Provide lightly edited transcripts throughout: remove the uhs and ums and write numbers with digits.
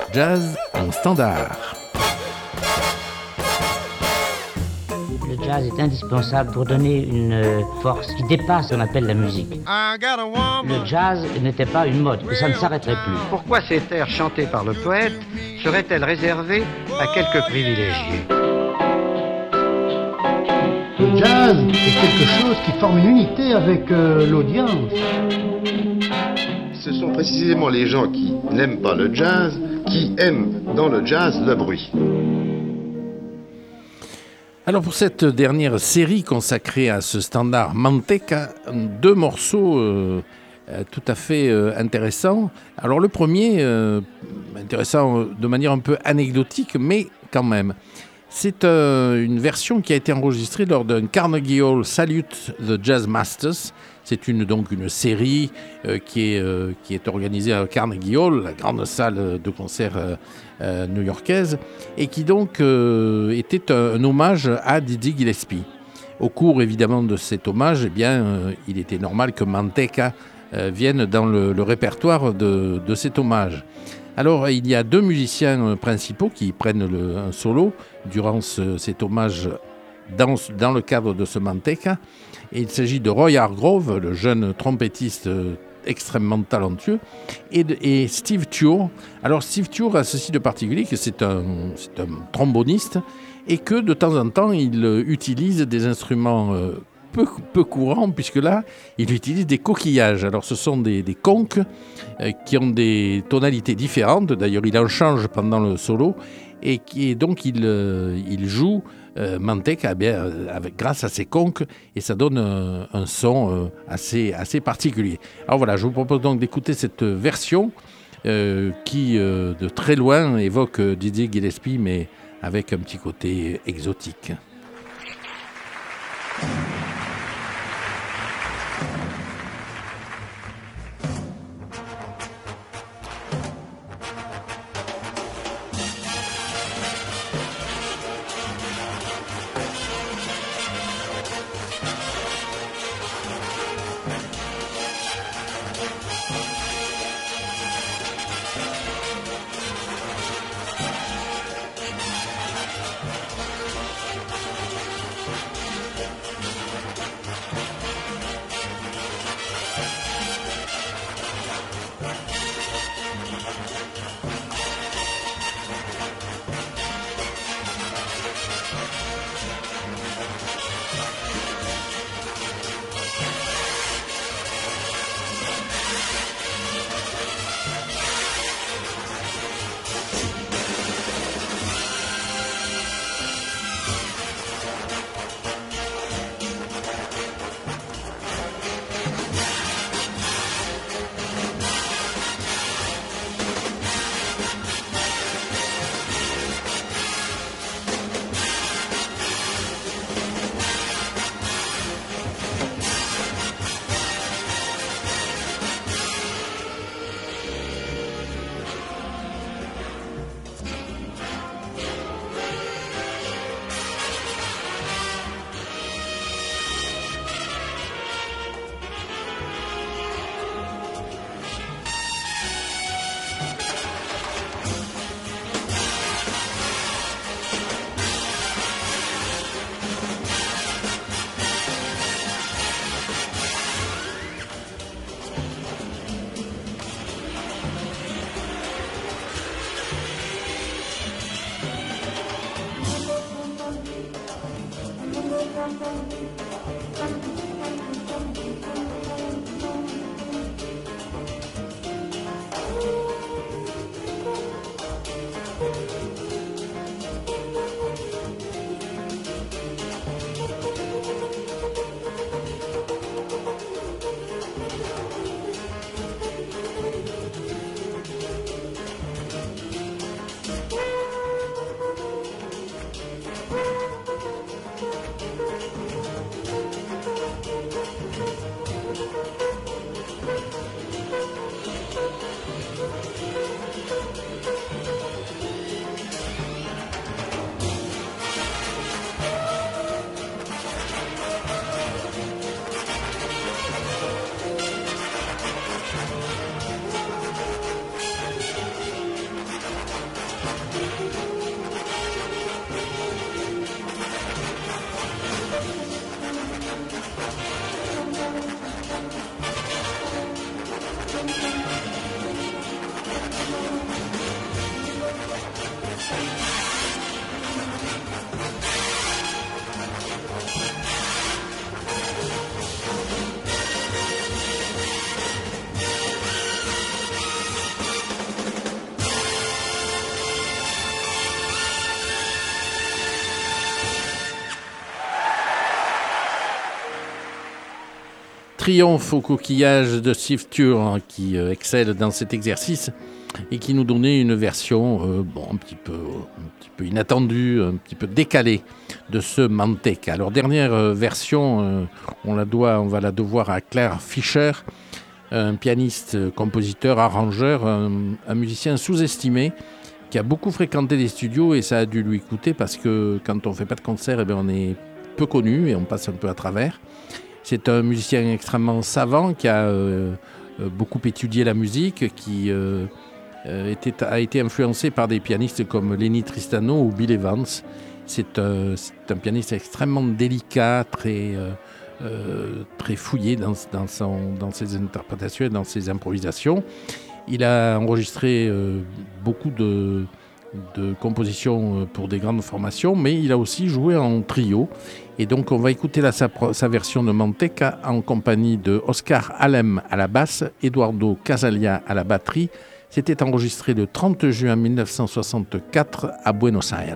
Jazz en standard. Le jazz est indispensable pour donner une force qui dépasse ce qu'on appelle la musique. Le jazz n'était pas une mode, et ça ne s'arrêterait plus. Pourquoi ces airs chantés par le poète seraient-elles réservées à quelques privilégiés ? Le jazz est quelque chose qui forme une unité avec l'audience. Ce sont précisément les gens qui n'aiment pas le jazz qui aiment dans le jazz le bruit. Alors pour cette dernière série consacrée à ce standard Manteca, deux morceaux tout à fait intéressants. Alors le premier, intéressant de manière un peu anecdotique, mais quand même. C'est une version qui a été enregistrée lors d'un Carnegie Hall Salute the Jazz Masters. C'est donc une série qui est organisée à Carnegie Hall, la grande salle de concert new-yorkaise, et qui donc était un hommage à Dizzy Gillespie. Au cours évidemment de cet hommage, eh bien, il était normal que Manteca vienne dans le répertoire de cet hommage. Alors, il y a deux musiciens principaux qui prennent un solo durant cet hommage dans le cadre de ce Manteca. Et il s'agit de Roy Hargrove, le jeune trompettiste extrêmement talentueux, et Steve Tuer. Alors, Steve Tuer a ceci de particulier que c'est un tromboniste et que de temps en temps, il utilise des instruments peu courant, puisque là, il utilise des coquillages. Alors, ce sont des conques qui ont des tonalités différentes. D'ailleurs, il en change pendant le solo. Et donc, il joue Manteca grâce à ces conques. Et ça donne un son assez particulier. Alors voilà, je vous propose donc d'écouter cette version qui, de très loin, évoque Dizzy Gillespie, mais avec un petit côté exotique. Triomphe au coquillage de Steve Turr, qui excelle dans cet exercice et qui nous donnait une version un petit peu inattendue, un petit peu décalée de ce Manteca. Alors dernière version, on va la devoir à Claire Fischer, un pianiste, compositeur, arrangeur, un musicien sous-estimé qui a beaucoup fréquenté les studios et ça a dû lui coûter parce que quand on ne fait pas de concert, on est peu connu et on passe un peu à travers. C'est un musicien extrêmement savant qui a beaucoup étudié la musique, qui a été influencé par des pianistes comme Lenny Tristano ou Bill Evans. C'est un pianiste extrêmement délicat, très fouillé dans ses interprétations et dans ses improvisations. Il a enregistré beaucoup de compositions pour des grandes formations, mais il a aussi joué en trio. Et donc on va écouter sa version de Manteca en compagnie de Oscar Alem à la basse, Eduardo Casalia à la batterie. C'était enregistré le 30 juin 1964 à Buenos Aires.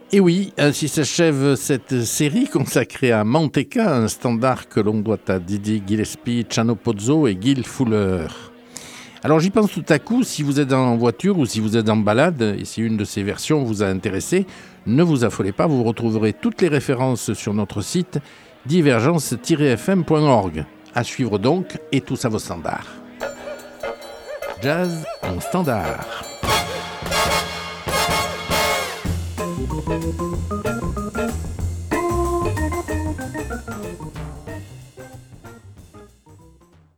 Et oui, ainsi s'achève cette série consacrée à Manteca, un standard que l'on doit à Didi Gillespie, Chano Pozzo et Gil Fuller. Alors j'y pense tout à coup, si vous êtes en voiture ou si vous êtes en balade, et si une de ces versions vous a intéressé, ne vous affolez pas, vous retrouverez toutes les références sur notre site divergence-fm.org. À suivre donc, et tous à vos standards. Jazz en standard.